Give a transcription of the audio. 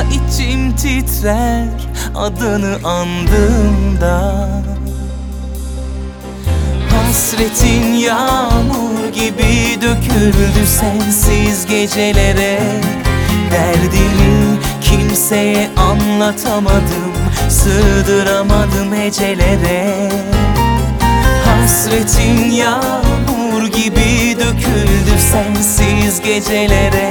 içim titrer adını andığımda. Hasretin yağmur gibi döküldü sensiz gecelere. Derdimi kimseye anlatamadım, sığdıramadım hecelere. Hasretin yağmur gibi döküldü sensiz gecelere.